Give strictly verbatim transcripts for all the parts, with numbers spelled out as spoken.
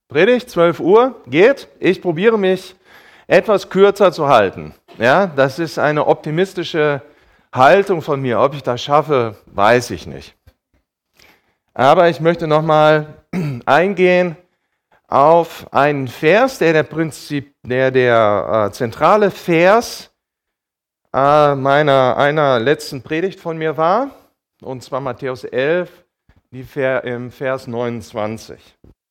Predigt, zwölf Uhr, geht. Ich probiere mich etwas kürzer zu halten. Ja, das ist eine optimistische Haltung von mir. Ob ich das schaffe, weiß ich nicht. Aber ich möchte nochmal eingehen auf einen Vers, der der Prinzip, der, der äh, zentrale Vers äh, meiner einer letzten Predigt von mir war, und zwar Matthäus elf, die Ver, im Vers neunundzwanzig.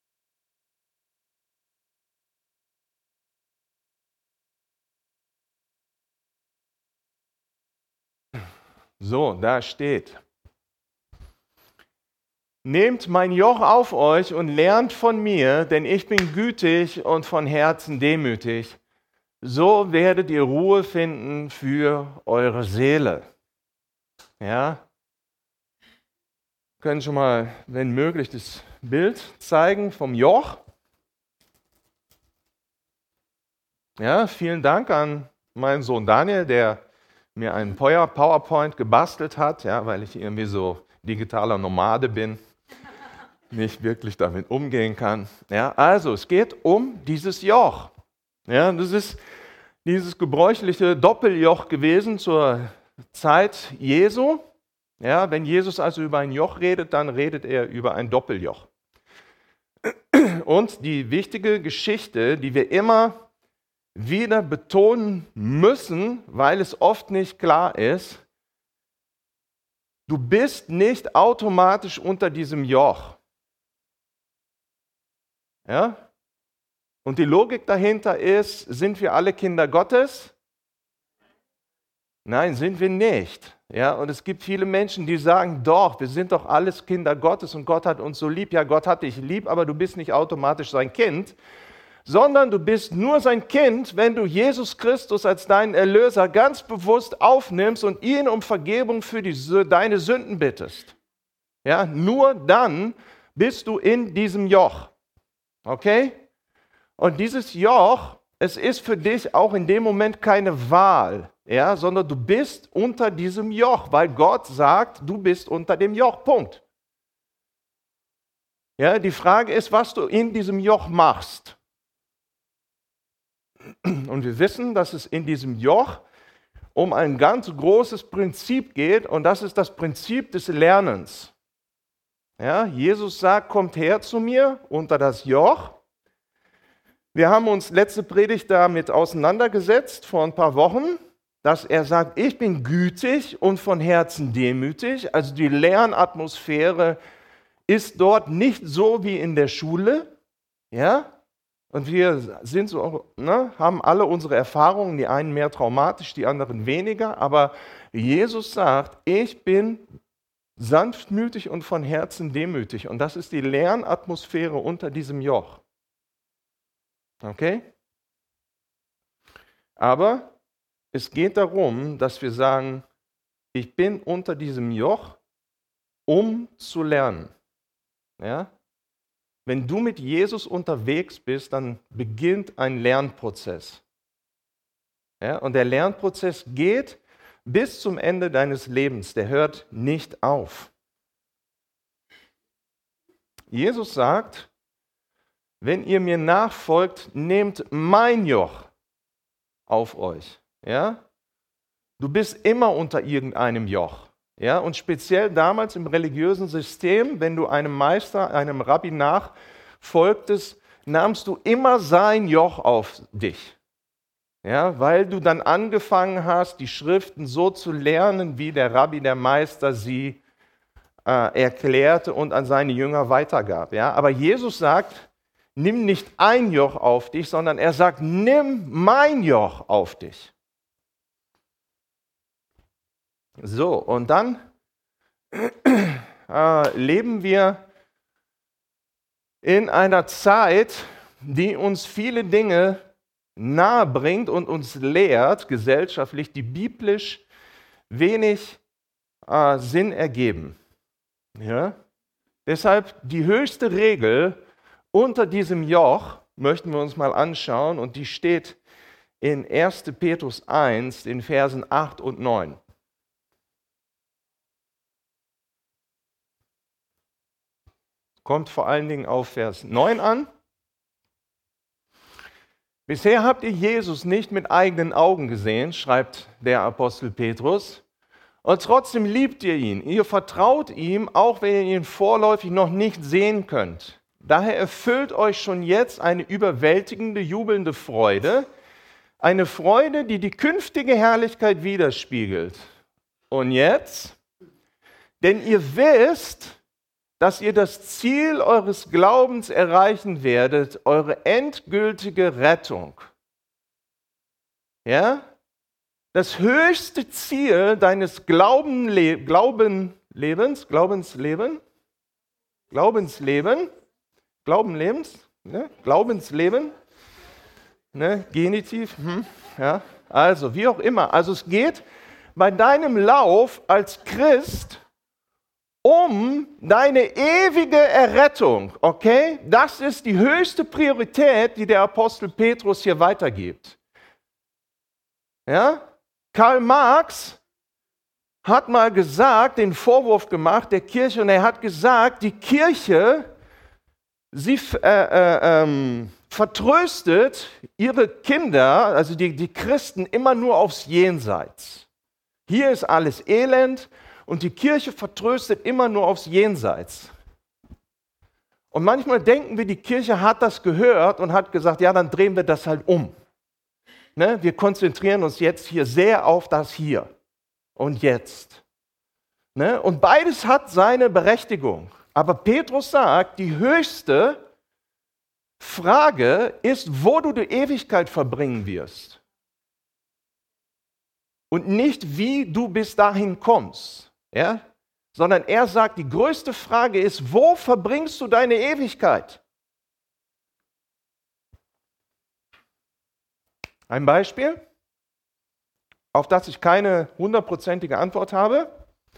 So, da steht: Nehmt mein Joch auf euch und lernt von mir, denn ich bin gütig und von Herzen demütig. So werdet ihr Ruhe finden für eure Seele. Ja, wir können schon mal, wenn möglich, das Bild zeigen vom Joch. Ja, vielen Dank an meinen Sohn Daniel, der mir einen PowerPoint gebastelt hat, ja, weil ich irgendwie so digitaler Nomade bin, nicht wirklich damit umgehen kann. Ja, also es geht um dieses Joch. Ja, das ist dieses gebräuchliche Doppeljoch gewesen zur Zeit Jesu. Ja, wenn Jesus also über ein Joch redet, dann redet er über ein Doppeljoch. Und die wichtige Geschichte, die wir immer wieder betonen müssen, weil es oft nicht klar ist: Du bist nicht automatisch unter diesem Joch. Ja? Und die Logik dahinter ist: Sind wir alle Kinder Gottes? Nein, sind wir nicht. Ja? Und es gibt viele Menschen, die sagen: Doch, wir sind doch alles Kinder Gottes und Gott hat uns so lieb. Ja, Gott hat dich lieb, aber du bist nicht automatisch sein Kind, sondern du bist nur sein Kind, wenn du Jesus Christus als deinen Erlöser ganz bewusst aufnimmst und ihn um Vergebung für die, deine Sünden bittest. Ja, nur dann bist du in diesem Joch. Okay? Und dieses Joch, es ist für dich auch in dem Moment keine Wahl, ja, sondern du bist unter diesem Joch, weil Gott sagt, du bist unter dem Joch. Punkt. Ja, die Frage ist, was du in diesem Joch machst. Und wir wissen, dass es in diesem Joch um ein ganz großes Prinzip geht, und das ist das Prinzip des Lernens. Ja, Jesus sagt: Kommt her zu mir unter das Joch. Wir haben uns letzte Predigt damit auseinandergesetzt vor ein paar Wochen, dass er sagt: Ich bin gütig und von Herzen demütig. Also die Lernatmosphäre ist dort nicht so wie in der Schule. Ja? Und wir sind so, ne, haben alle unsere Erfahrungen, die einen mehr traumatisch, die anderen weniger. Aber Jesus sagt: Ich bin sanftmütig und von Herzen demütig. Und das ist die Lernatmosphäre unter diesem Joch. Okay? Aber es geht darum, dass wir sagen: Ich bin unter diesem Joch, um zu lernen. Ja? Wenn du mit Jesus unterwegs bist, dann beginnt ein Lernprozess. Ja? Und der Lernprozess geht bis zum Ende deines Lebens. Der hört nicht auf. Jesus sagt: Wenn ihr mir nachfolgt, nehmt mein Joch auf euch. Ja? Du bist immer unter irgendeinem Joch. Ja? Und speziell damals im religiösen System, wenn du einem Meister, einem Rabbi nachfolgtest, nahmst du immer sein Joch auf dich. Ja? Weil du dann angefangen hast, die Schriften so zu lernen, wie der Rabbi, der Meister, sie äh, erklärte und an seine Jünger weitergab. Ja? Aber Jesus sagt: Nimm nicht ein Joch auf dich, sondern er sagt: Nimm mein Joch auf dich. So, und dann äh, leben wir in einer Zeit, die uns viele Dinge nahe bringt und uns lehrt, gesellschaftlich, die biblisch wenig äh, Sinn ergeben. Ja? Deshalb die höchste Regel unter diesem Joch möchten wir uns mal anschauen, und die steht in erster Petrus eins, in Versen acht und neun. Kommt vor allen Dingen auf Vers neun an. Bisher habt ihr Jesus nicht mit eigenen Augen gesehen, schreibt der Apostel Petrus, und trotzdem liebt ihr ihn. Ihr vertraut ihm, auch wenn ihr ihn vorläufig noch nicht sehen könnt. Daher erfüllt euch schon jetzt eine überwältigende, jubelnde Freude, eine Freude, die die künftige Herrlichkeit widerspiegelt. Und jetzt? Denn ihr wisst, dass ihr das Ziel eures Glaubens erreichen werdet, eure endgültige Rettung. Ja? Das höchste Ziel deines Glaubenle- Glaubenlebens, Glaubensleben, Glaubensleben, Glaubenlebens, ne? Glaubensleben, ne? Genitiv, hm, ja? Also wie auch immer. Also es geht bei deinem Lauf als Christ um deine ewige Errettung, okay? Das ist die höchste Priorität, die der Apostel Petrus hier weitergibt. Ja? Karl Marx hat mal gesagt, den Vorwurf gemacht der Kirche, und er hat gesagt, die Kirche, sie äh, äh, ähm, vertröstet ihre Kinder, also die, die Christen, immer nur aufs Jenseits. Hier ist alles Elend. Und die Kirche vertröstet immer nur aufs Jenseits. Und manchmal denken wir, die Kirche hat das gehört und hat gesagt, ja, dann drehen wir das halt um. Ne? Wir konzentrieren uns jetzt hier sehr auf das Hier und Jetzt. Ne? Und beides hat seine Berechtigung. Aber Petrus sagt, die höchste Frage ist, wo du die Ewigkeit verbringen wirst. Und nicht, wie du bis dahin kommst. Ja? Sondern er sagt, die größte Frage ist, wo verbringst du deine Ewigkeit? Ein Beispiel, auf das ich keine hundertprozentige Antwort habe.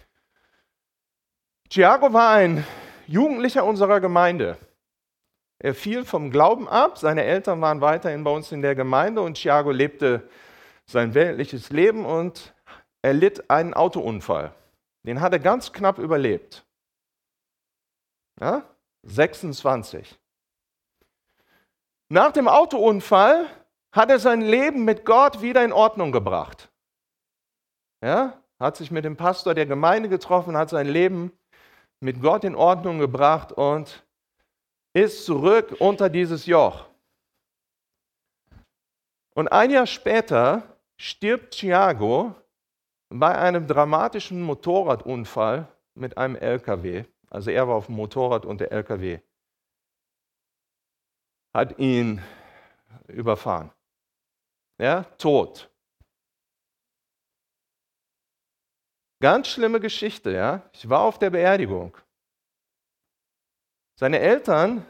Thiago war ein Jugendlicher unserer Gemeinde. Er fiel vom Glauben ab, seine Eltern waren weiterhin bei uns in der Gemeinde und Thiago lebte sein weltliches Leben und er litt einen Autounfall. Den hat er ganz knapp überlebt. Ja? sechsundzwanzig. Nach dem Autounfall hat er sein Leben mit Gott wieder in Ordnung gebracht. Ja? Hat sich mit dem Pastor der Gemeinde getroffen, hat sein Leben mit Gott in Ordnung gebracht und ist zurück unter dieses Joch. Und ein Jahr später stirbt Thiago bei einem dramatischen Motorradunfall mit einem L K W. Also er war auf dem Motorrad und der L K W hat ihn überfahren. Ja, tot. Ganz schlimme Geschichte, ja. Ich war auf der Beerdigung. Seine Eltern,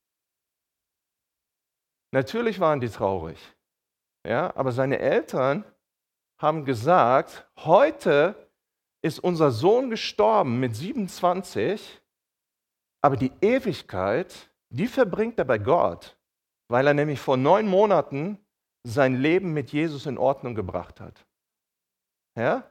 natürlich waren die traurig, ja, aber seine Eltern haben gesagt, heute ist unser Sohn gestorben mit siebenundzwanzig, aber die Ewigkeit, die verbringt er bei Gott, weil er nämlich vor neun Monaten sein Leben mit Jesus in Ordnung gebracht hat. Ja?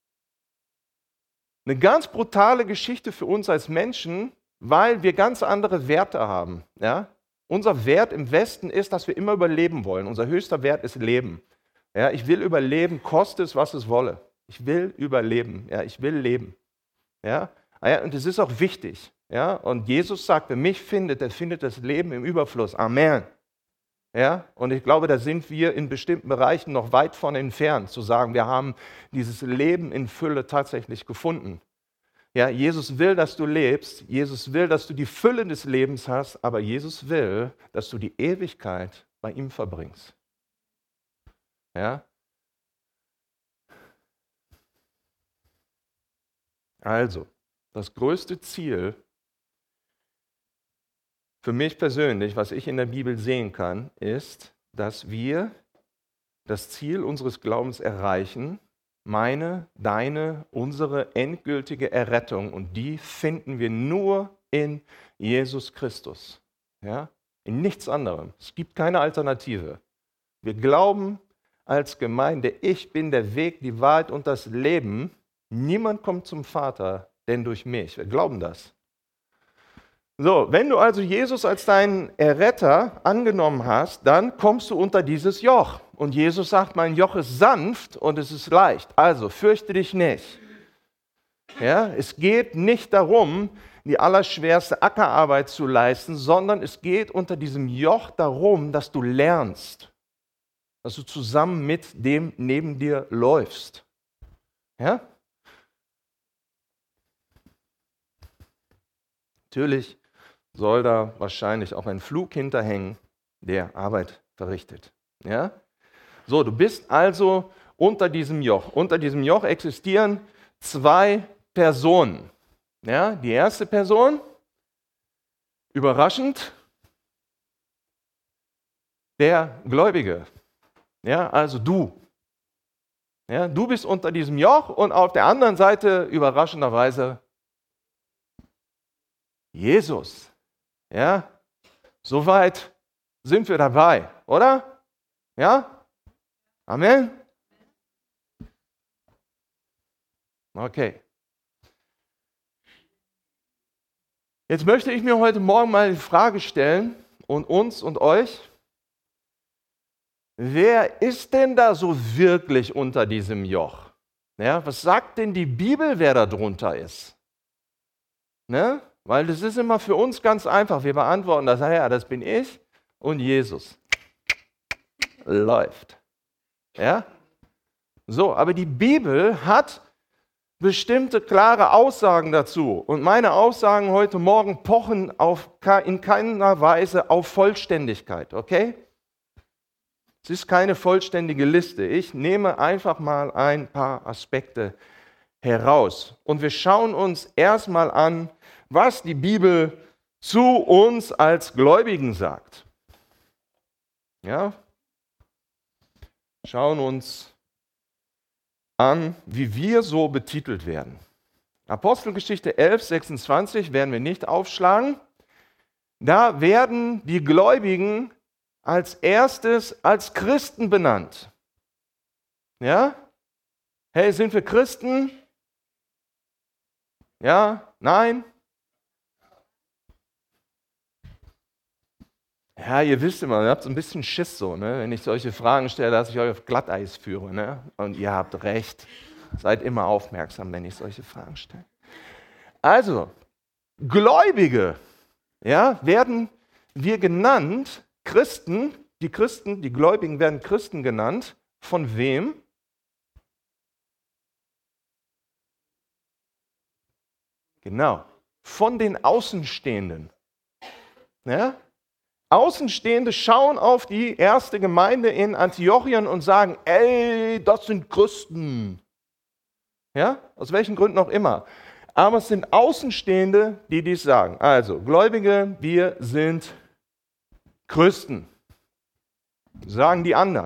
Eine ganz brutale Geschichte für uns als Menschen, weil wir ganz andere Werte haben. Ja? Unser Wert im Westen ist, dass wir immer überleben wollen. Unser höchster Wert ist Leben. Ja, ich will überleben, koste es, was es wolle. Ich will überleben. Ja, ich will leben. Ja? Ja, und es ist auch wichtig. Ja? Und Jesus sagt, wer mich findet, der findet das Leben im Überfluss. Amen. Ja? Und ich glaube, da sind wir in bestimmten Bereichen noch weit von entfernt, zu sagen, wir haben dieses Leben in Fülle tatsächlich gefunden. Ja, Jesus will, dass du lebst. Jesus will, dass du die Fülle des Lebens hast. Aber Jesus will, dass du die Ewigkeit bei ihm verbringst. Ja? Also, das größte Ziel für mich persönlich, was ich in der Bibel sehen kann, ist, dass wir das Ziel unseres Glaubens erreichen, meine, deine, unsere endgültige Errettung, und die finden wir nur in Jesus Christus. Ja? In nichts anderem. Es gibt keine Alternative. Wir glauben als Gemeinde, ich bin der Weg, die Wahrheit und das Leben. Niemand kommt zum Vater, denn durch mich. Wir glauben das. So, wenn du also Jesus als deinen Erretter angenommen hast, dann kommst du unter dieses Joch. Und Jesus sagt, mein Joch ist sanft und es ist leicht. Also fürchte dich nicht. Ja, es geht nicht darum, die allerschwerste Ackerarbeit zu leisten, sondern es geht unter diesem Joch darum, dass du lernst, dass du zusammen mit dem neben dir läufst. Ja? Natürlich soll da wahrscheinlich auch ein Pflug hinterhängen, der Arbeit verrichtet. Ja? So, du bist also unter diesem Joch. Unter diesem Joch existieren zwei Personen. Ja? Die erste Person, überraschend, der Gläubige. Ja? Also du. Ja? Du bist unter diesem Joch und auf der anderen Seite überraschenderweise Jesus. Ja, soweit sind wir dabei, oder? Ja? Amen? Okay. Jetzt möchte ich mir heute Morgen mal die Frage stellen, und uns und euch, wer ist denn da so wirklich unter diesem Joch? Ja, was sagt denn die Bibel, wer da drunter ist? Ne? Weil das ist immer für uns ganz einfach. Wir beantworten das, ja, das bin ich und Jesus. Läuft. Ja? So, aber die Bibel hat bestimmte klare Aussagen dazu. Und meine Aussagen heute Morgen pochen auf, in keiner Weise auf Vollständigkeit, okay? Es ist keine vollständige Liste. Ich nehme einfach mal ein paar Aspekte heraus. Und wir schauen uns erstmal an, was die Bibel zu uns als Gläubigen sagt. Ja? Schauen uns an, wie wir so betitelt werden. Apostelgeschichte elf, sechsundzwanzig werden wir nicht aufschlagen. Da werden die Gläubigen als erstes als Christen benannt. Ja? Hey, sind wir Christen? Ja? Nein? Ja, ihr wisst immer, ihr habt so ein bisschen Schiss so, ne? Wenn ich solche Fragen stelle, dass ich euch auf Glatteis führe. Ne? Und ihr habt recht. Seid immer aufmerksam, wenn ich solche Fragen stelle. Also, Gläubige, ja, werden wir genannt, Christen, die Christen, die Gläubigen werden Christen genannt. Von wem? Genau, von den Außenstehenden. Ja? Außenstehende schauen auf die erste Gemeinde in Antiochien und sagen, ey, das sind Christen. Ja, aus welchen Gründen auch immer. Aber es sind Außenstehende, die dies sagen. Also, Gläubige, wir sind Christen. Sagen die anderen.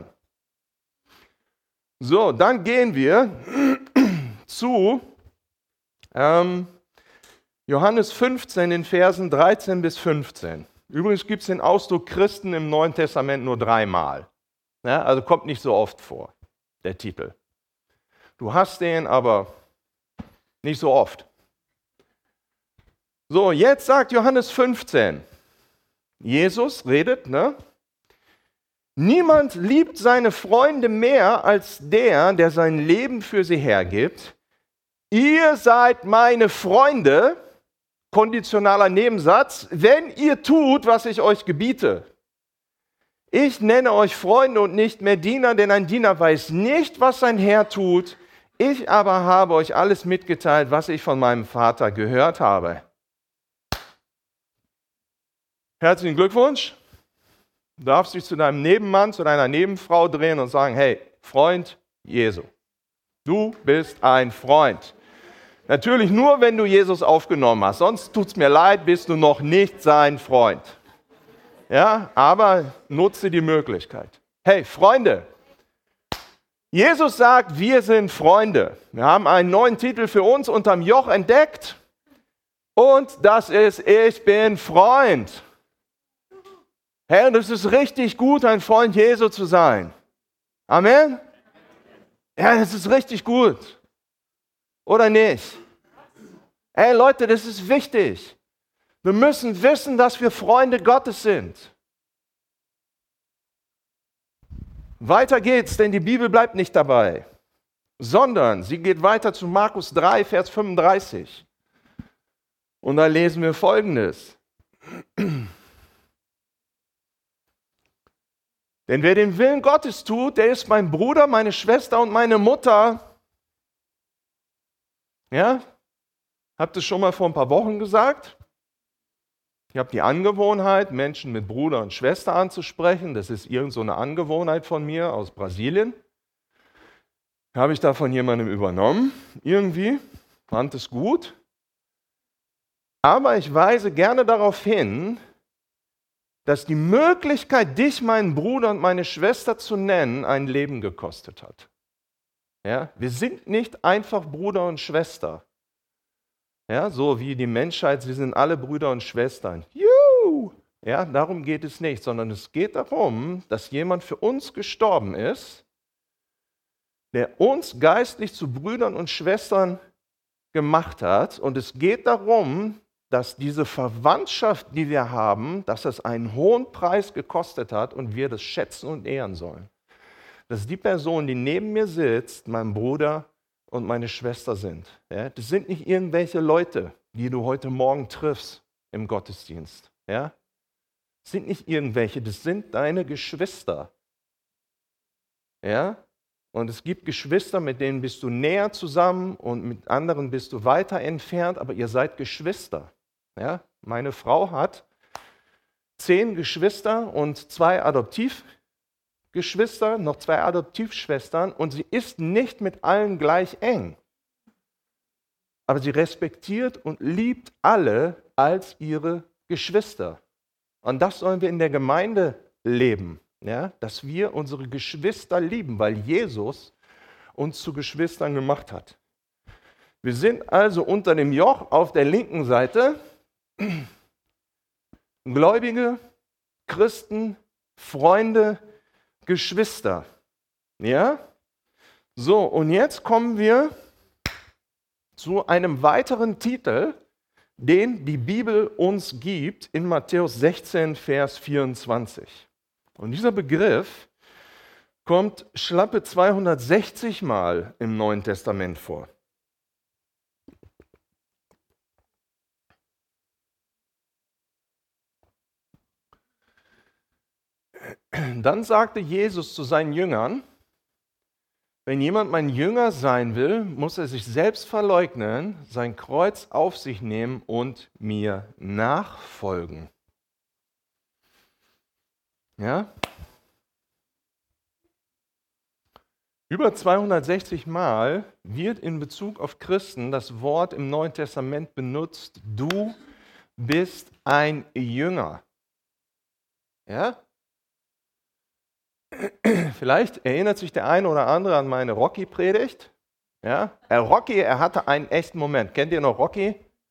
So, dann gehen wir zu ähm, Johannes fünfzehn, in Versen dreizehn bis fünfzehn. Übrigens gibt es den Ausdruck Christen im Neuen Testament nur dreimal. Ja, also kommt nicht so oft vor, der Titel. Du hast den, aber nicht so oft. So, jetzt sagt Johannes fünfzehn. Jesus redet, ne? Niemand liebt seine Freunde mehr als der, der sein Leben für sie hergibt. Ihr seid meine Freunde, konditionaler Nebensatz, wenn ihr tut, was ich euch gebiete. Ich nenne euch Freunde und nicht mehr Diener, denn ein Diener weiß nicht, was sein Herr tut. Ich aber habe euch alles mitgeteilt, was ich von meinem Vater gehört habe. Herzlichen Glückwunsch. Du darfst dich zu deinem Nebenmann, zu deiner Nebenfrau drehen und sagen, hey, Freund Jesu, du bist ein Freund. Natürlich nur, wenn du Jesus aufgenommen hast, sonst tut es mir leid, bist du noch nicht sein Freund. Ja, aber nutze die Möglichkeit. Hey, Freunde, Jesus sagt, wir sind Freunde. Wir haben einen neuen Titel für uns unterm Joch entdeckt und das ist, ich bin Freund. Hey, und es ist richtig gut, ein Freund Jesu zu sein. Amen? Ja, das ist richtig gut. Oder nicht? Hey Leute, das ist wichtig. Wir müssen wissen, dass wir Freunde Gottes sind. Weiter geht's, denn die Bibel bleibt nicht dabei, sondern sie geht weiter zu Markus drei, Vers fünfunddreißig. Und da lesen wir Folgendes. Denn wer den Willen Gottes tut, der ist mein Bruder, meine Schwester und meine Mutter. Ja? Habt ihr schon mal vor ein paar Wochen gesagt? Ich habe die Angewohnheit, Menschen mit Bruder und Schwester anzusprechen. Das ist irgend so eine Angewohnheit von mir aus Brasilien. Habe ich da von jemandem übernommen, irgendwie, fand es gut. Aber ich weise gerne darauf hin, dass die Möglichkeit, dich meinen Bruder und meine Schwester zu nennen, ein Leben gekostet hat. Ja? Wir sind nicht einfach Bruder und Schwester. Ja, so wie die Menschheit, sie sind alle Brüder und Schwestern. Juhu! Ja, darum geht es nicht, sondern es geht darum, dass jemand für uns gestorben ist, der uns geistlich zu Brüdern und Schwestern gemacht hat. Und es geht darum, dass diese Verwandtschaft, die wir haben, dass es einen hohen Preis gekostet hat und wir das schätzen und ehren sollen. Dass die Person, die neben mir sitzt, mein Bruder und meine Schwester sind. Ja, das sind nicht irgendwelche Leute, die du heute Morgen triffst im Gottesdienst. Ja? Das sind nicht irgendwelche, das sind deine Geschwister. Ja? Und es gibt Geschwister, mit denen bist du näher zusammen und mit anderen bist du weiter entfernt, aber ihr seid Geschwister. Ja? Meine Frau hat zehn Geschwister und zwei Adoptivgeschwister. Geschwister, noch zwei Adoptivschwestern und sie ist nicht mit allen gleich eng. Aber sie respektiert und liebt alle als ihre Geschwister. Und das sollen wir in der Gemeinde leben, ja? Dass wir unsere Geschwister lieben, weil Jesus uns zu Geschwistern gemacht hat. Wir sind also unter dem Joch auf der linken Seite Gläubige, Christen, Freunde, Geschwister. Ja? So, und jetzt kommen wir zu einem weiteren Titel, den die Bibel uns gibt in Matthäus sechzehn, Vers vierundzwanzig. Und dieser Begriff kommt schlappe zweihundertsechzig Mal im Neuen Testament vor. Dann sagte Jesus zu seinen Jüngern, wenn jemand mein Jünger sein will, muss er sich selbst verleugnen, sein Kreuz auf sich nehmen und mir nachfolgen. Ja? Über zweihundertsechzig Mal wird in Bezug auf Christen das Wort im Neuen Testament benutzt, du bist ein Jünger. Ja? Vielleicht erinnert sich der eine oder andere an meine Rocky-Predigt. Ja? Er Rocky, er hatte einen echten Moment. Kennt ihr noch Rocky?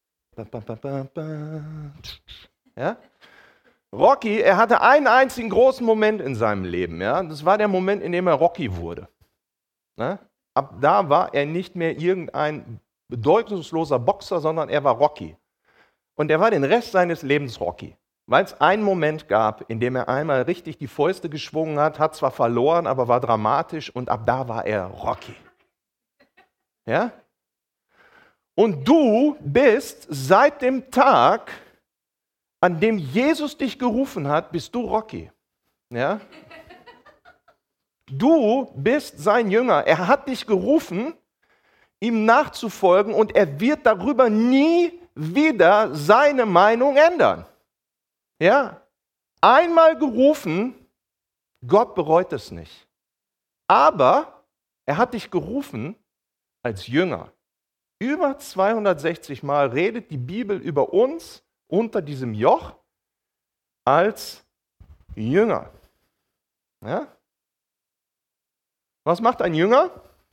Ja? Rocky, er hatte einen einzigen großen Moment in seinem Leben. Ja? Das war der Moment, in dem er Rocky wurde. Ja? Ab da war er nicht mehr irgendein bedeutungsloser Boxer, sondern er war Rocky. Und er war den Rest seines Lebens Rocky. Weil es einen Moment gab, in dem er einmal richtig die Fäuste geschwungen hat, hat zwar verloren, aber war dramatisch und ab da war er Rocky. Ja? Und du bist seit dem Tag, an dem Jesus dich gerufen hat, bist du Rocky. Ja? Du bist sein Jünger. Er hat dich gerufen, ihm nachzufolgen und er wird darüber nie wieder seine Meinung ändern. Ja, einmal gerufen, Gott bereut es nicht. Aber er hat dich gerufen als Jünger. Über zweihundertsechzig Mal redet die Bibel über uns unter diesem Joch als Jünger. Ja? Was macht ein Jünger?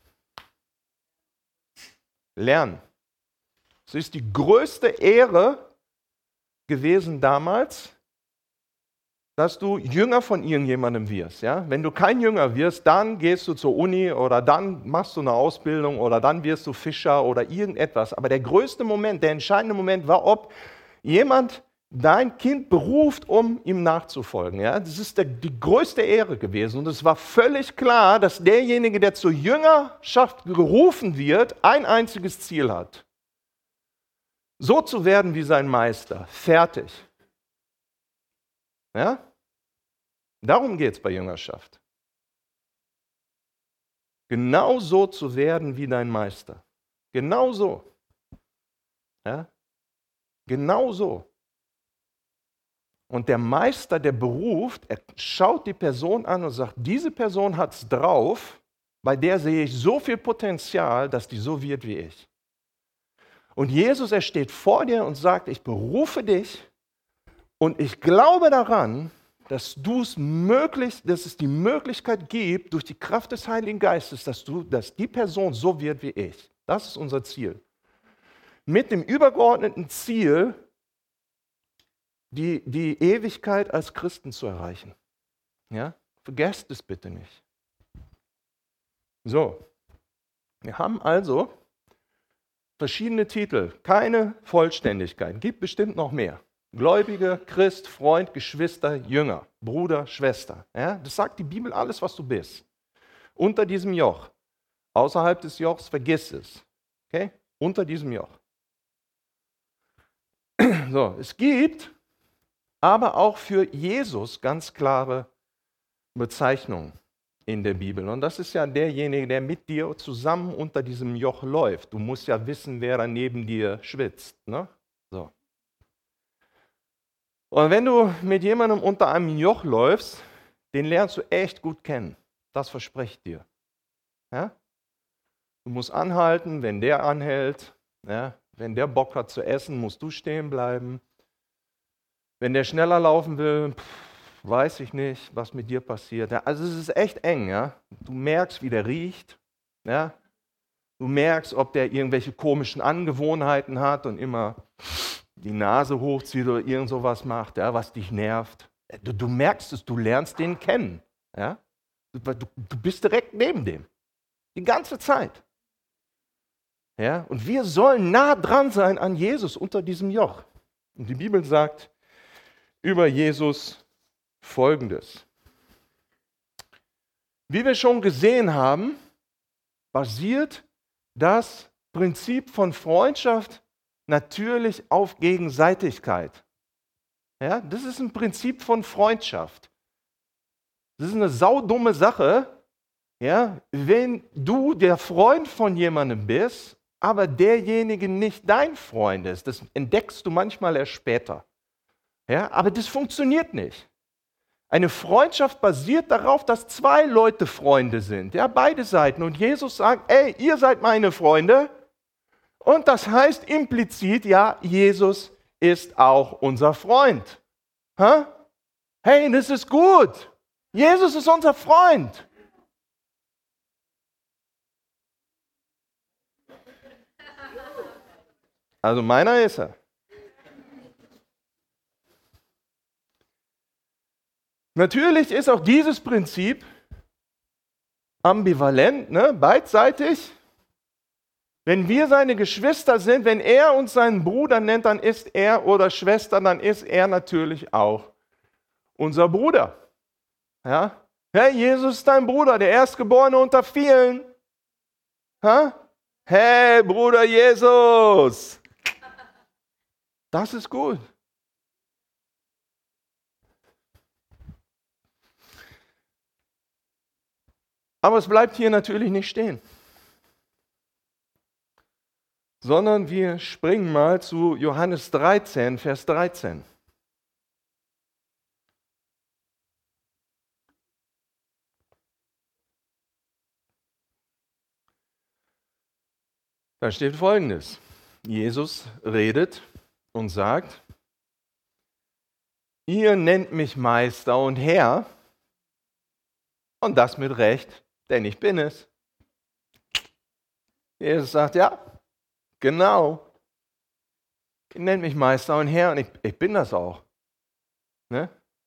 Lernen. Es ist die größte Ehre gewesen damals, dass du Jünger von irgendjemandem wirst. Ja? Wenn du kein Jünger wirst, dann gehst du zur Uni oder dann machst du eine Ausbildung oder dann wirst du Fischer oder irgendetwas. Aber der größte Moment, der entscheidende Moment war, ob jemand dein Kind beruft, um ihm nachzufolgen. Ja? Das ist der, die größte Ehre gewesen. Und es war völlig klar, dass derjenige, der zur Jüngerschaft gerufen wird, ein einziges Ziel hat. So zu werden wie sein Meister. Fertig. Ja? Darum geht es bei Jüngerschaft. Genau so zu werden wie dein Meister. Genau so. Ja? Genau so. Und der Meister, der beruft, er schaut die Person an und sagt, diese Person hat es drauf, bei der sehe ich so viel Potenzial, dass die so wird wie ich. Und Jesus, er steht vor dir und sagt, ich berufe dich und ich glaube daran, dass du es möglich, dass es die Möglichkeit gibt, durch die Kraft des Heiligen Geistes, dass, du, dass die Person so wird wie ich. Das ist unser Ziel. Mit dem übergeordneten Ziel, die, die Ewigkeit als Christen zu erreichen. Ja? Vergesst es bitte nicht. So, wir haben also verschiedene Titel, keine Vollständigkeit, gibt bestimmt noch mehr. Gläubige, Christ, Freund, Geschwister, Jünger, Bruder, Schwester. Ja? Das sagt die Bibel alles, was du bist. Unter diesem Joch. Außerhalb des Jochs, vergiss es. Okay? Unter diesem Joch. So, es gibt aber auch für Jesus ganz klare Bezeichnungen in der Bibel. Und das ist ja derjenige, der mit dir zusammen unter diesem Joch läuft. Du musst ja wissen, wer da neben dir schwitzt. Ne? So. Und wenn du mit jemandem unter einem Joch läufst, den lernst du echt gut kennen. Das verspreche ich dir. Ja? Du musst anhalten, wenn der anhält. Ja? Wenn der Bock hat zu essen, musst du stehen bleiben. Wenn der schneller laufen will, pff, weiß ich nicht, was mit dir passiert. Ja? Also es ist echt eng. Ja? Du merkst, wie der riecht. Ja? Du merkst, ob der irgendwelche komischen Angewohnheiten hat und immer die Nase hochzieht oder irgend sowas macht, ja, was dich nervt. Du, du merkst es, du lernst den kennen. Ja? Du, du, du bist direkt neben dem. Die ganze Zeit. Ja? Und wir sollen nah dran sein an Jesus unter diesem Joch. Und die Bibel sagt über Jesus Folgendes. Wie wir schon gesehen haben, basiert das Prinzip von Freundschaft natürlich auf Gegenseitigkeit. Ja, das ist ein Prinzip von Freundschaft. Das ist eine saudumme Sache, ja, wenn du der Freund von jemandem bist, aber derjenige nicht dein Freund ist. Das entdeckst du manchmal erst später. Ja, aber das funktioniert nicht. Eine Freundschaft basiert darauf, dass zwei Leute Freunde sind, ja, beide Seiten. Und Jesus sagt, ey, ihr seid meine Freunde. Und das heißt implizit, ja, Jesus ist auch unser Freund. Ha? Hey, das ist gut. Jesus ist unser Freund. Also meiner ist er. Natürlich ist auch dieses Prinzip ambivalent, ne, beidseitig. Wenn wir seine Geschwister sind, wenn er uns seinen Bruder nennt, dann ist er oder Schwester, dann ist er natürlich auch unser Bruder. Ja? Hey, Jesus ist dein Bruder, der Erstgeborene unter vielen. Ha? Hey, Bruder Jesus. Das ist gut. Aber es bleibt hier natürlich nicht stehen. Sondern wir springen mal zu Johannes dreizehn, Vers dreizehn. Da steht Folgendes. Jesus redet und sagt, ihr nennt mich Meister und Herr, und das mit Recht, denn ich bin es. Jesus sagt, ja, genau. Ihr nennt mich Meister und Herr und ich, ich bin das auch. Ne?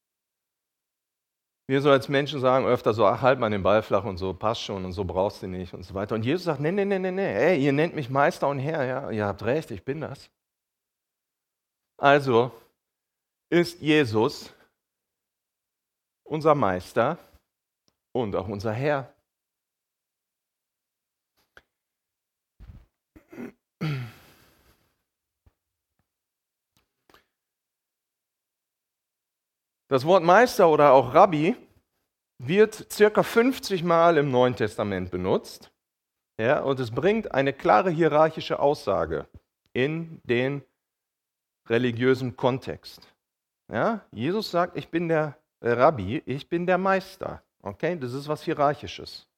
Wir so als Menschen sagen öfter so, ach, halt mal den Ball flach und so, passt schon und so brauchst du nicht und so weiter. Und Jesus sagt, nee, nee, nee, nee, nee, ey, ihr nennt mich Meister und Herr, ja, ihr habt recht, ich bin das. Also, ist Jesus unser Meister und auch unser Herr. Das Wort Meister oder auch Rabbi wird circa fünfzig Mal im Neuen Testament benutzt, ja, und es bringt eine klare hierarchische Aussage in den religiösen Kontext. Ja, Jesus sagt, ich bin der Rabbi, ich bin der Meister. Okay, das ist was Hierarchisches.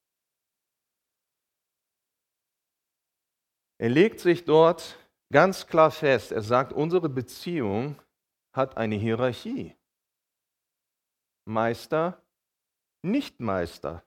Er legt sich dort ganz klar fest, er sagt, unsere Beziehung hat eine Hierarchie. Meister, Nicht-Meister.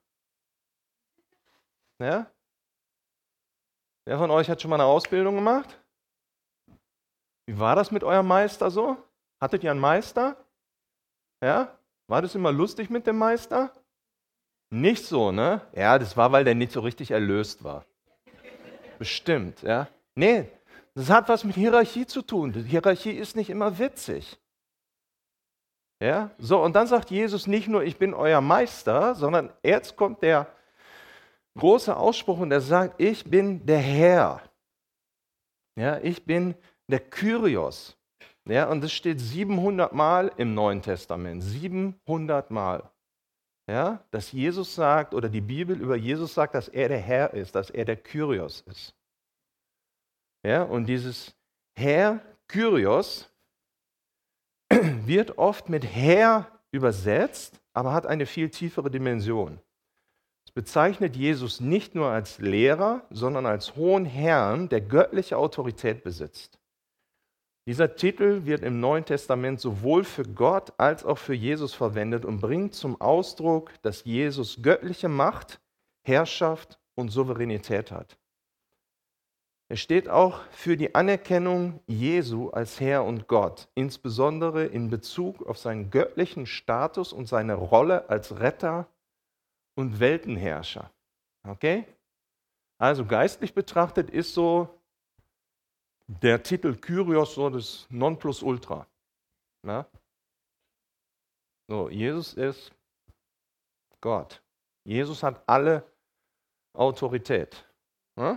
Ja? Wer von euch hat schon mal eine Ausbildung gemacht? Wie war das mit eurem Meister so? Hattet ihr einen Meister? Ja? War das immer lustig mit dem Meister? Nicht so, ne? Ja, das war, weil der nicht so richtig erlöst war. Bestimmt, ja? Nee, das hat was mit Hierarchie zu tun. Die Hierarchie ist nicht immer witzig. Ja? So, und dann sagt Jesus nicht nur, ich bin euer Meister, sondern jetzt kommt der große Ausspruch und er sagt, ich bin der Herr. Ja, ich bin der Kyrios. Ja, und das steht siebenhundert Mal im Neuen Testament. siebenhundert Mal. Ja, dass Jesus sagt, oder die Bibel über Jesus sagt, dass er der Herr ist, dass er der Kyrios ist. Ja, und dieses Herr, Kyrios, wird oft mit Herr übersetzt, aber hat eine viel tiefere Dimension. Es bezeichnet Jesus nicht nur als Lehrer, sondern als hohen Herrn, der göttliche Autorität besitzt. Dieser Titel wird im Neuen Testament sowohl für Gott als auch für Jesus verwendet und bringt zum Ausdruck, dass Jesus göttliche Macht, Herrschaft und Souveränität hat. Er steht auch für die Anerkennung Jesu als Herr und Gott, insbesondere in Bezug auf seinen göttlichen Status und seine Rolle als Retter und Weltenherrscher. Okay? Also geistlich betrachtet ist so der Titel Kyrios so das Nonplusultra. Na? So, Jesus ist Gott. Jesus hat alle Autorität. Na?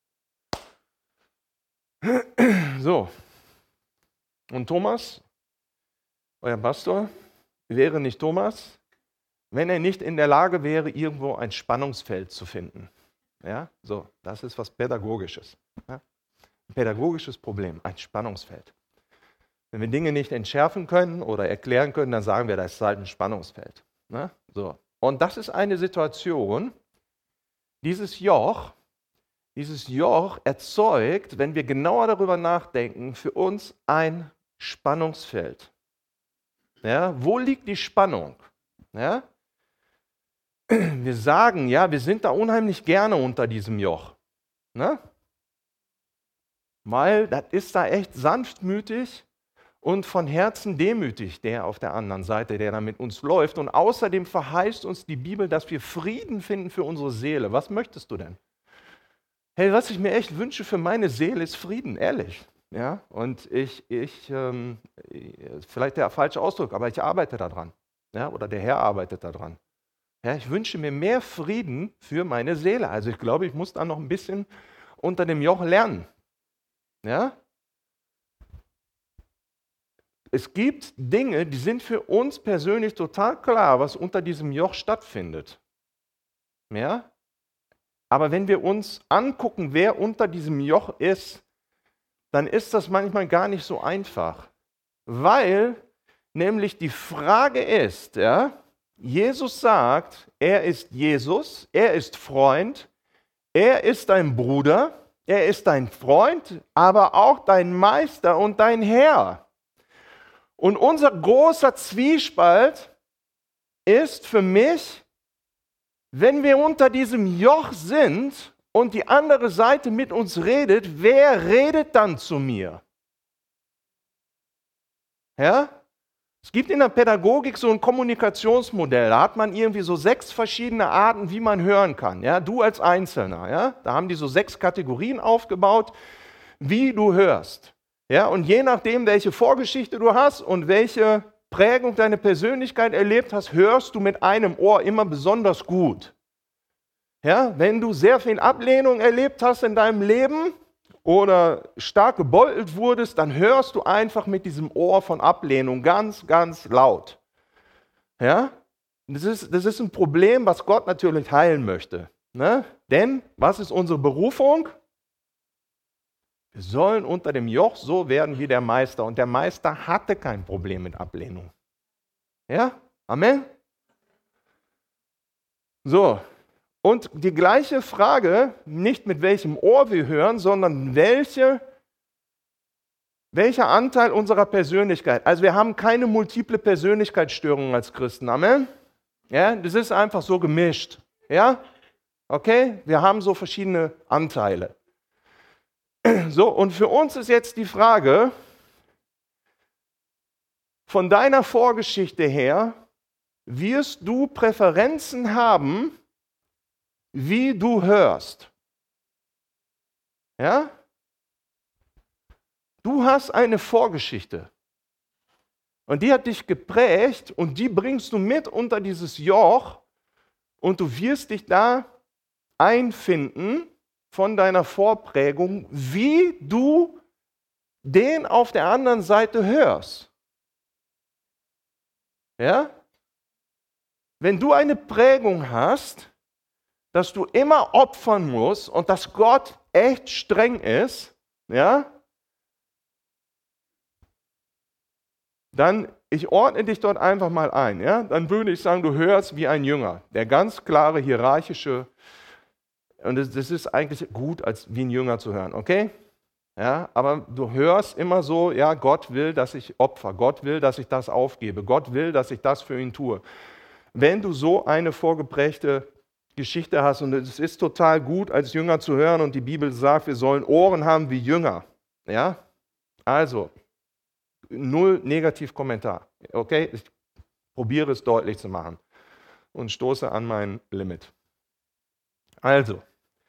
So. Und Thomas, euer Pastor, wäre nicht Thomas, wenn er nicht in der Lage wäre, irgendwo ein Spannungsfeld zu finden. Ja, so, das ist was Pädagogisches. Ja? Ein pädagogisches Problem, ein Spannungsfeld. Wenn wir Dinge nicht entschärfen können oder erklären können, dann sagen wir, das ist halt ein Spannungsfeld. Ne? So. Und das ist eine Situation, dieses Joch, dieses Joch erzeugt, wenn wir genauer darüber nachdenken, für uns ein Spannungsfeld. Ja? Wo liegt die Spannung? Ja? Wir sagen, ja, wir sind da unheimlich gerne unter diesem Joch. Ne? Weil das ist da echt sanftmütig und von Herzen demütig, der auf der anderen Seite, der da mit uns läuft. Und außerdem verheißt uns die Bibel, dass wir Frieden finden für unsere Seele. Was möchtest du denn? Hey, was ich mir echt wünsche für meine Seele ist Frieden, ehrlich. Ja? Und ich, ich ähm, vielleicht der falsche Ausdruck, aber ich arbeite daran. Ja? Oder der Herr arbeitet daran. Ja, ich wünsche mir mehr Frieden für meine Seele. Also ich glaube, ich muss da noch ein bisschen unter dem Joch lernen. Ja? Es gibt Dinge, die sind für uns persönlich total klar, was unter diesem Joch stattfindet. Ja? Aber wenn wir uns angucken, wer unter diesem Joch ist, dann ist das manchmal gar nicht so einfach. Weil nämlich die Frage ist, ja, Jesus sagt, er ist Jesus, er ist Freund, er ist dein Bruder, er ist dein Freund, aber auch dein Meister und dein Herr. Und unser großer Zwiespalt ist für mich, wenn wir unter diesem Joch sind und die andere Seite mit uns redet, wer redet dann zu mir? Ja? Es gibt in der Pädagogik so ein Kommunikationsmodell, da hat man irgendwie so sechs verschiedene Arten, wie man hören kann. Ja? Du als Einzelner, ja? Da haben die so sechs Kategorien aufgebaut, wie du hörst. Ja, und je nachdem, welche Vorgeschichte du hast und welche Prägung deine Persönlichkeit erlebt hast, hörst du mit einem Ohr immer besonders gut. Ja, wenn du sehr viel Ablehnung erlebt hast in deinem Leben oder stark gebeutelt wurdest, dann hörst du einfach mit diesem Ohr von Ablehnung ganz, ganz laut. Ja, das ist, das ist ein Problem, was Gott natürlich heilen möchte. Ne? Denn was ist unsere Berufung? Wir sollen unter dem Joch so werden wie der Meister. Und der Meister hatte kein Problem mit Ablehnung. Ja? Amen? So. Und die gleiche Frage, nicht mit welchem Ohr wir hören, sondern welche, welcher Anteil unserer Persönlichkeit. Also wir haben keine multiple Persönlichkeitsstörungen als Christen. Amen? Ja? Das ist einfach so gemischt. Ja? Okay? Wir haben so verschiedene Anteile. So, und für uns ist jetzt die Frage, von deiner Vorgeschichte her, wirst du Präferenzen haben, wie du hörst? Ja? Du hast eine Vorgeschichte und die hat dich geprägt und die bringst du mit unter dieses Joch und du wirst dich da einfinden von deiner Vorprägung, wie du den auf der anderen Seite hörst. Ja? Wenn du eine Prägung hast, dass du immer opfern musst und dass Gott echt streng ist, ja, dann, ich ordne dich dort einfach mal ein, ja, dann würde ich sagen, du hörst wie ein Jünger, der ganz klare hierarchische, und das, das ist eigentlich gut, als wie ein Jünger zu hören, okay? Ja, aber du hörst immer so, ja, Gott will, dass ich opfer, Gott will, dass ich das aufgebe, Gott will, dass ich das für ihn tue. Wenn du so eine vorgeprägte Geschichte hast, und es ist total gut, als Jünger zu hören, und die Bibel sagt, wir sollen Ohren haben wie Jünger, ja, also, null Negativkommentar, okay? Ich probiere es deutlich zu machen und stoße an mein Limit. Also,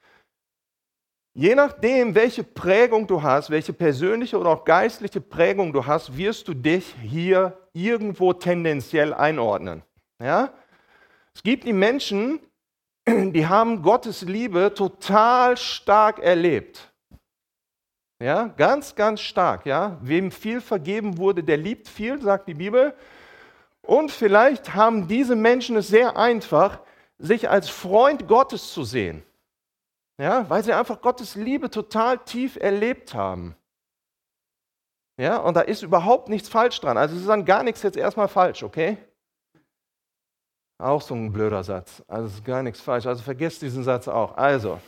je nachdem, welche Prägung du hast, welche persönliche oder auch geistliche Prägung du hast, wirst du dich hier irgendwo tendenziell einordnen. Ja? Es gibt die Menschen, die haben Gottes Liebe total stark erlebt. Ja, ganz, ganz stark. Ja? Wem viel vergeben wurde, der liebt viel, sagt die Bibel. Und vielleicht haben diese Menschen es sehr einfach, sich als Freund Gottes zu sehen. Ja, weil sie einfach Gottes Liebe total tief erlebt haben. Ja, und da ist überhaupt nichts falsch dran. Also es ist an gar nichts jetzt erstmal falsch, okay? Auch so ein blöder Satz. Also es ist gar nichts falsch. Also vergesst diesen Satz auch. Also,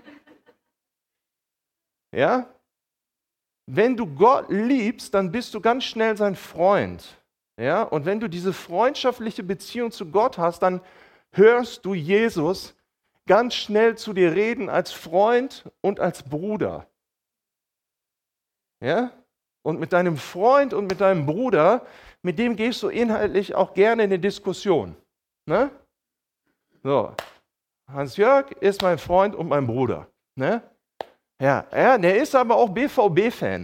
ja, wenn du Gott liebst, dann bist du ganz schnell sein Freund. Ja, und wenn du diese freundschaftliche Beziehung zu Gott hast, dann hörst du Jesus ganz schnell zu dir reden als Freund und als Bruder. Ja? Und mit deinem Freund und mit deinem Bruder, mit dem gehst du inhaltlich auch gerne in eine Diskussion. Ne? So, Hans-Jörg ist mein Freund und mein Bruder. Ne? Ja, ja, der ist aber auch B V B-Fan.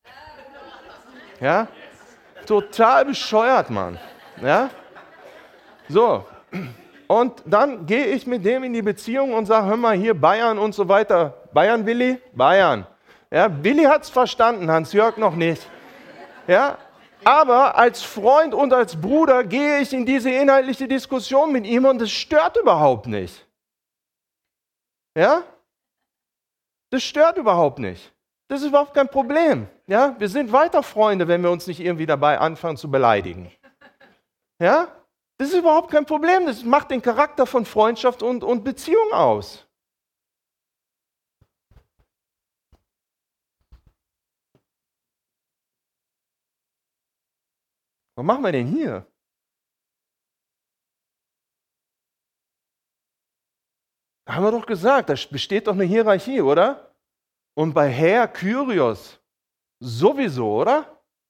Ja? Total bescheuert, Mann. Ja? So, und dann gehe ich mit dem in die Beziehung und sage, hör mal, hier Bayern und so weiter. Bayern, Willi? Bayern. Ja, Willi hat es verstanden, Hans-Jörg noch nicht. Ja, aber als Freund und als Bruder gehe ich in diese inhaltliche Diskussion mit ihm und das stört überhaupt nicht. Ja? Das stört überhaupt nicht. Das ist überhaupt kein Problem. Ja? Wir sind weiter Freunde, wenn wir uns nicht irgendwie dabei anfangen zu beleidigen. Ja? Das ist überhaupt kein Problem. Das macht den Charakter von Freundschaft und, und Beziehung aus. Was machen wir denn hier? Da haben wir doch gesagt, da besteht doch eine Hierarchie, oder? Und bei Herr Kyrios sowieso, oder?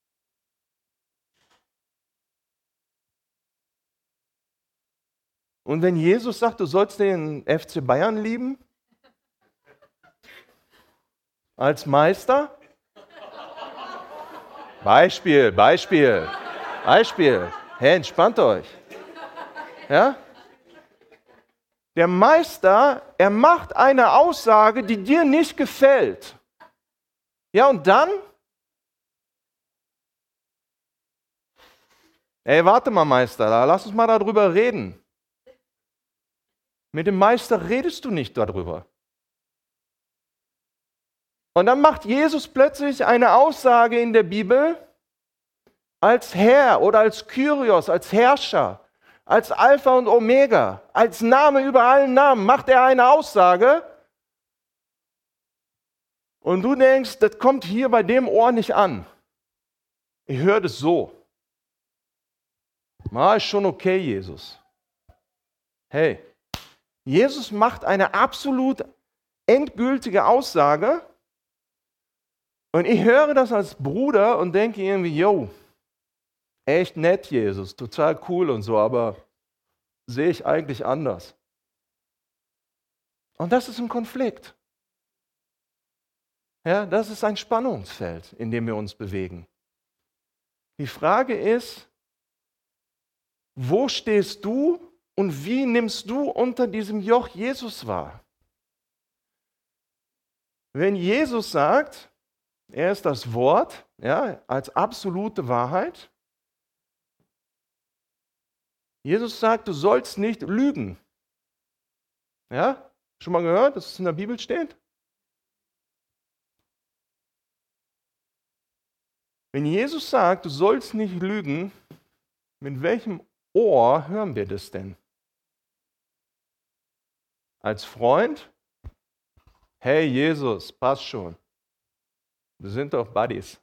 Und wenn Jesus sagt, du sollst den F C Bayern lieben, als Meister, Beispiel, Beispiel, Beispiel. Hey, entspannt euch. Ja? Der Meister, er macht eine Aussage, die dir nicht gefällt. Ja, und dann? Ey, warte mal, Meister, lass uns mal darüber reden. Mit dem Meister redest du nicht darüber. Und dann macht Jesus plötzlich eine Aussage in der Bibel als Herr oder als Kyrios, als Herrscher, als Alpha und Omega, als Name über allen Namen, macht er eine Aussage und du denkst, das kommt hier bei dem Ohr nicht an. Ich höre das so. Na, ist schon okay, Jesus. Hey, Jesus macht eine absolut endgültige Aussage und ich höre das als Bruder und denke irgendwie, yo, echt nett, Jesus, total cool und so, aber sehe ich eigentlich anders. Und das ist ein Konflikt. Ja, das ist ein Spannungsfeld, in dem wir uns bewegen. Die Frage ist, wo stehst du und wie nimmst du unter diesem Joch Jesus wahr? Wenn Jesus sagt, er ist das Wort, ja, als absolute Wahrheit. Jesus sagt, du sollst nicht lügen. Ja, schon mal gehört, dass es in der Bibel steht? Wenn Jesus sagt, du sollst nicht lügen, mit welchem Ohr hören wir das denn? Als Freund? Hey Jesus, passt schon. Wir sind doch Buddies.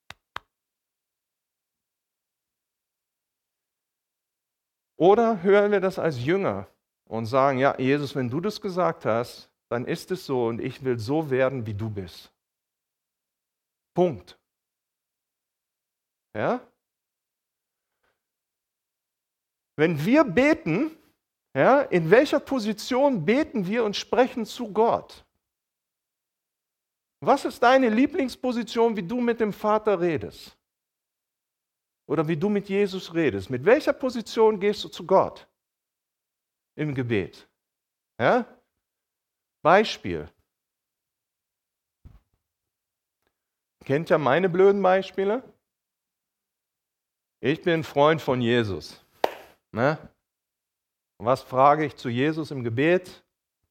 Oder hören wir das als Jünger und sagen, ja, Jesus, wenn du das gesagt hast, dann ist es so und ich will so werden, wie du bist. Punkt. Ja? Wenn wir beten, ja, in welcher Position beten wir und sprechen zu Gott? Was ist deine Lieblingsposition, wie du mit dem Vater redest? Oder wie du mit Jesus redest? Mit welcher Position gehst du zu Gott im Gebet? Ja? Beispiel. Kennt ja meine blöden Beispiele? Ich bin Freund von Jesus. Ne? Was frage ich zu Jesus im Gebet?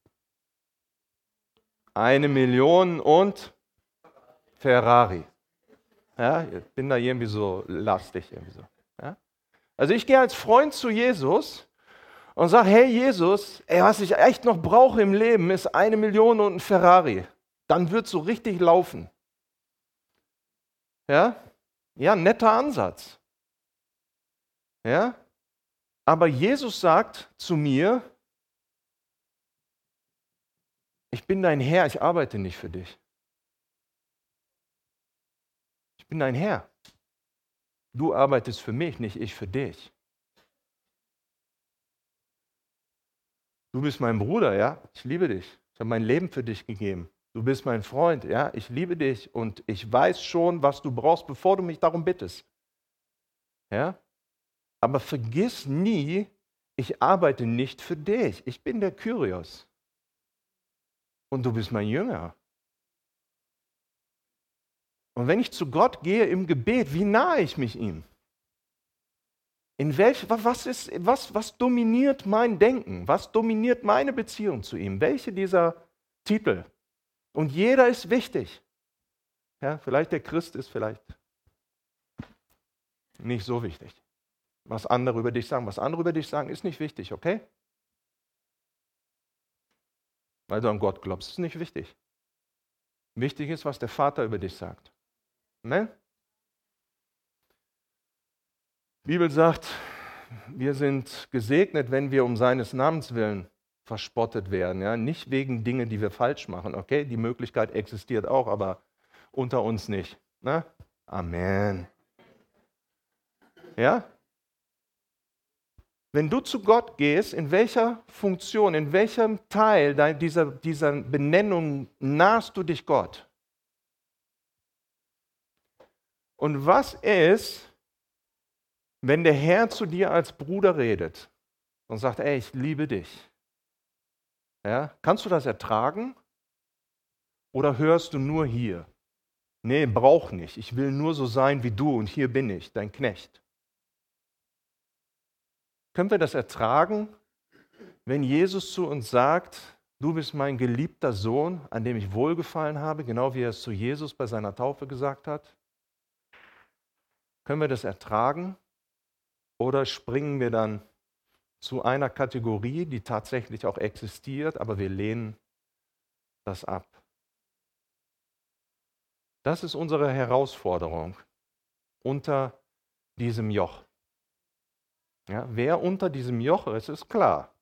Eine Million und Ferrari. Ja, ich bin da irgendwie so lastig. Irgendwie so. Ja? Also ich gehe als Freund zu Jesus und sage, hey Jesus, ey, was ich echt noch brauche im Leben, ist eine Million und ein Ferrari. Dann wird es so richtig laufen. Ja? Ja, netter Ansatz. Ja? Aber Jesus sagt zu mir, ich bin dein Herr, ich arbeite nicht für dich. Ich bin dein Herr. Du arbeitest für mich, nicht ich für dich. Du bist mein Bruder, ja? Ich liebe dich. Ich habe mein Leben für dich gegeben. Du bist mein Freund, ja? Ich liebe dich und ich weiß schon, was du brauchst, bevor du mich darum bittest. Ja? Aber vergiss nie, ich arbeite nicht für dich. Ich bin der Kyrios. Und du bist mein Jünger. Und wenn ich zu Gott gehe im Gebet, wie nahe ich mich ihm? In welch, was, ist, was, was dominiert mein Denken? Was dominiert meine Beziehung zu ihm? Welche dieser Titel? Und jeder ist wichtig. Ja, vielleicht der Christ ist vielleicht nicht so wichtig. Was andere über dich sagen. Was andere über dich sagen, ist nicht wichtig, okay? Weil du an Gott glaubst, ist nicht wichtig. Wichtig ist, was der Vater über dich sagt. Ne? Die Bibel sagt, wir sind gesegnet, wenn wir um seines Namens willen verspottet werden. Ja? Nicht wegen Dingen, die wir falsch machen. Okay, die Möglichkeit existiert auch, aber unter uns nicht. Ne? Amen. Ja? Wenn du zu Gott gehst, in welcher Funktion, in welchem Teil dieser, dieser Benennung nahst du dich Gott? Und was ist, wenn der Herr zu dir als Bruder redet und sagt, ey, ich liebe dich? Ja? Kannst du das ertragen? Oder hörst du nur hier? Nee, brauch nicht. Ich will nur so sein wie du und hier bin ich, dein Knecht. Können wir das ertragen, wenn Jesus zu uns sagt, du bist mein geliebter Sohn, an dem ich wohlgefallen habe, genau wie er es zu Jesus bei seiner Taufe gesagt hat? Können wir das ertragen? Oder springen wir dann zu einer Kategorie, die tatsächlich auch existiert, aber wir lehnen das ab? Das ist unsere Herausforderung unter diesem Joch. Ja, wer unter diesem Joch ist, ist klar.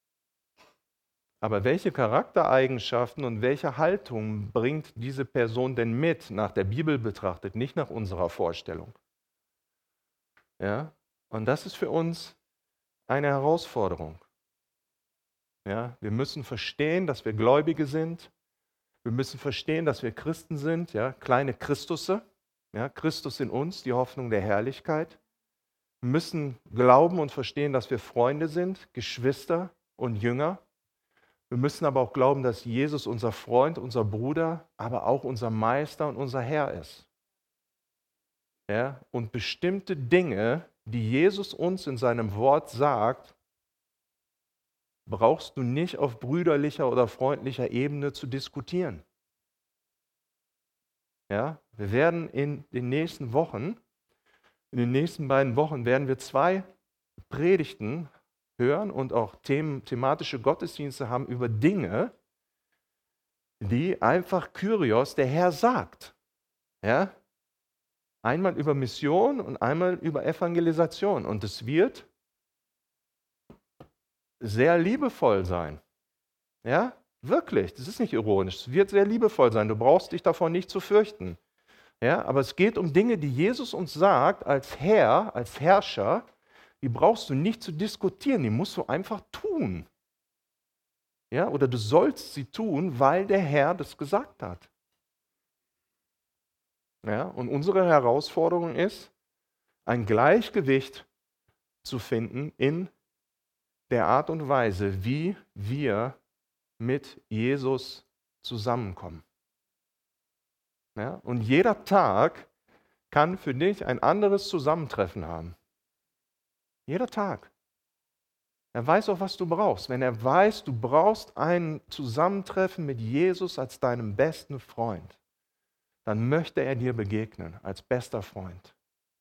Aber welche Charaktereigenschaften und welche Haltung bringt diese Person denn mit, nach der Bibel betrachtet, nicht nach unserer Vorstellung? Ja? Und das ist für uns eine Herausforderung. Ja? Wir müssen verstehen, dass wir Gläubige sind. Wir müssen verstehen, dass wir Christen sind, ja? Kleine Christusse, ja? Christus in uns, die Hoffnung der Herrlichkeit. Wir müssen glauben und verstehen, dass wir Freunde sind, Geschwister und Jünger. Wir müssen aber auch glauben, dass Jesus unser Freund, unser Bruder, aber auch unser Meister und unser Herr ist. Ja? Und bestimmte Dinge, die Jesus uns in seinem Wort sagt, brauchst du nicht auf brüderlicher oder freundlicher Ebene zu diskutieren. Ja? Wir werden in den nächsten Wochen, in den nächsten beiden Wochen werden wir zwei Predigten hören und auch them- thematische Gottesdienste haben über Dinge, die einfach Kyrios, der Herr, sagt. Ja? Einmal über Mission und einmal über Evangelisation. Und es wird sehr liebevoll sein. Ja, wirklich, das ist nicht ironisch. Es wird sehr liebevoll sein. Du brauchst dich davon nicht zu fürchten. Ja, aber es geht um Dinge, die Jesus uns sagt, als Herr, als Herrscher, die brauchst du nicht zu diskutieren, die musst du einfach tun. Ja, oder du sollst sie tun, weil der Herr das gesagt hat. Ja, und unsere Herausforderung ist, ein Gleichgewicht zu finden in der Art und Weise, wie wir mit Jesus zusammenkommen. Ja, und jeder Tag kann für dich ein anderes Zusammentreffen haben. Jeder Tag. Er weiß auch, was du brauchst. Wenn er weiß, du brauchst ein Zusammentreffen mit Jesus als deinem besten Freund, dann möchte er dir begegnen als bester Freund.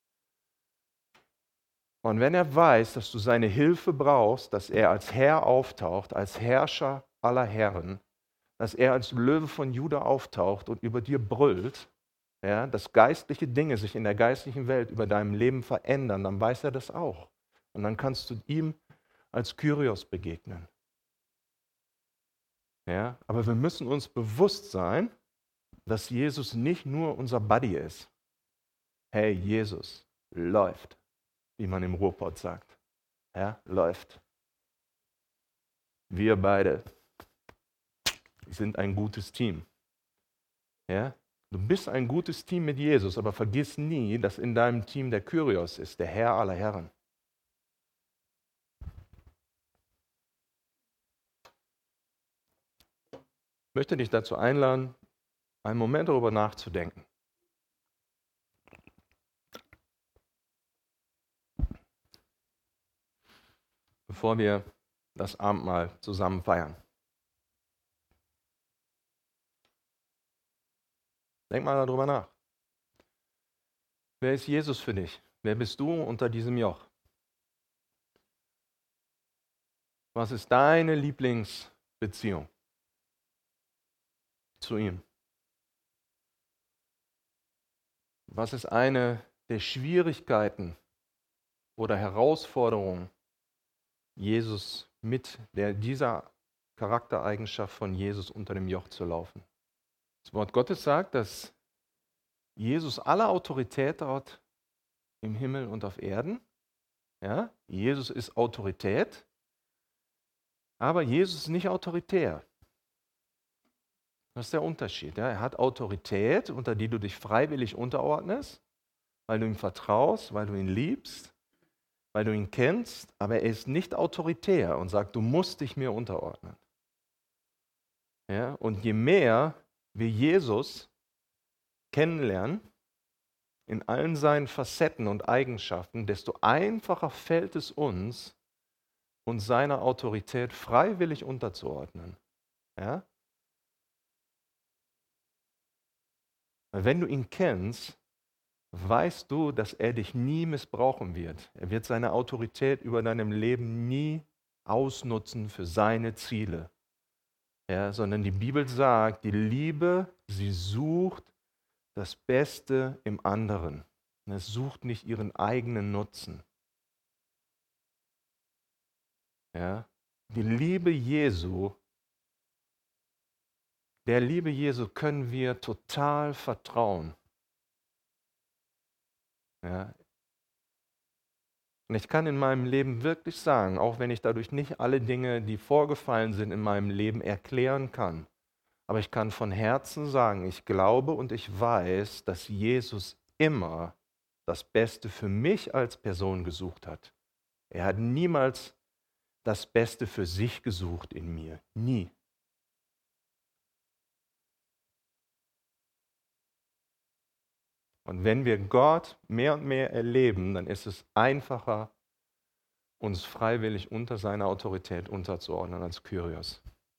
Und wenn er weiß, dass du seine Hilfe brauchst, dass er als Herr auftaucht, als Herrscher aller Herren, dass er als Löwe von Juda auftaucht und über dir brüllt, ja, dass geistliche Dinge sich in der geistlichen Welt über deinem Leben verändern, dann weiß er das auch. Und dann kannst du ihm als Kyrios begegnen. Ja, aber wir müssen uns bewusst sein, dass Jesus nicht nur unser Buddy ist. Hey, Jesus, läuft, wie man im Ruhrpott sagt. Ja, läuft. Wir beide sind ein gutes Team. Ja? Du bist ein gutes Team mit Jesus, aber vergiss nie, dass in deinem Team der Kyrios ist, der Herr aller Herren. Ich möchte dich dazu einladen, einen Moment darüber nachzudenken. Bevor wir das Abendmahl zusammen feiern. Denk mal darüber nach. Wer ist Jesus für dich? Wer bist du unter diesem Joch? Was ist deine Lieblingsbeziehung zu ihm? Was ist eine der Schwierigkeiten oder Herausforderungen, Jesus mit der, dieser Charaktereigenschaft von Jesus unter dem Joch zu laufen? Das Wort Gottes sagt, dass Jesus alle Autorität hat im Himmel und auf Erden. Ja? Jesus ist Autorität, aber Jesus ist nicht autoritär. Das ist der Unterschied. Ja? Er hat Autorität, unter die du dich freiwillig unterordnest, weil du ihm vertraust, weil du ihn liebst, weil du ihn kennst, aber er ist nicht autoritär und sagt, du musst dich mir unterordnen. Ja? Und je mehr wir Jesus kennenlernen, in allen seinen Facetten und Eigenschaften, desto einfacher fällt es uns, uns seiner Autorität freiwillig unterzuordnen. Ja? Weil wenn du ihn kennst, weißt du, dass er dich nie missbrauchen wird. Er wird seine Autorität über deinem Leben nie ausnutzen für seine Ziele. Ja, sondern die Bibel sagt, die Liebe, sie sucht das Beste im anderen. Es sucht nicht ihren eigenen Nutzen. Ja? Die Liebe Jesu, der Liebe Jesu können wir total vertrauen. Ja? Und ich kann in meinem Leben wirklich sagen, auch wenn ich dadurch nicht alle Dinge, die vorgefallen sind in meinem Leben, erklären kann, aber ich kann von Herzen sagen, ich glaube und ich weiß, dass Jesus immer das Beste für mich als Person gesucht hat. Er hat niemals das Beste für sich gesucht in mir. Nie. Und wenn wir Gott mehr und mehr erleben, dann ist es einfacher, uns freiwillig unter seiner Autorität unterzuordnen als Kyrios.